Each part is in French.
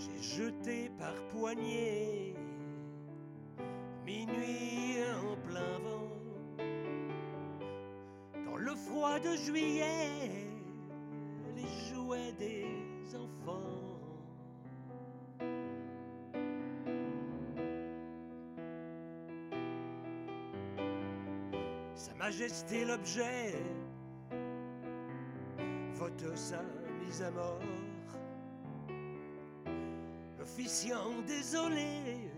J'ai jeté par poignée, minuit en plein vent, dans le froid de juillet, les jouets des enfants. Sa Majesté l'objet vote sa mise à mort. L'officiant désolé,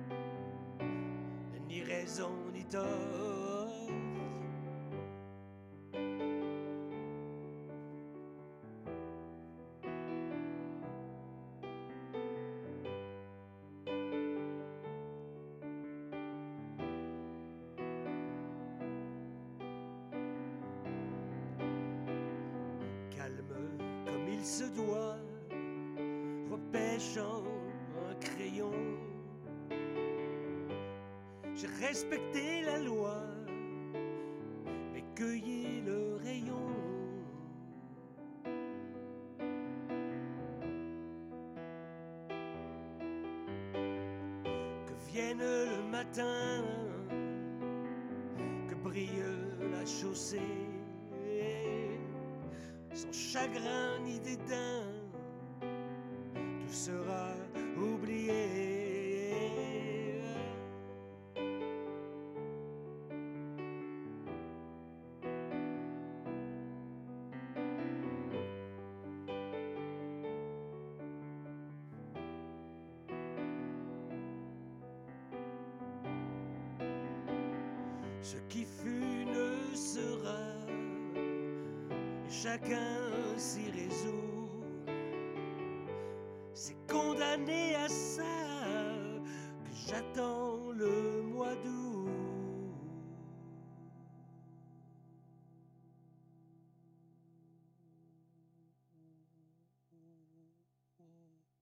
ni raison ni tort. Calme comme il se doit, repêchant un crayon. J'ai respecté la loi, mais cueilli le rayon. Que vienne le matin, que brille la chaussée, sans chagrin ni dédain, tout sera oublié. Ce qui fut ne sera, et chacun s'y résout. C'est condamné à ça que j'attends le mois d'août.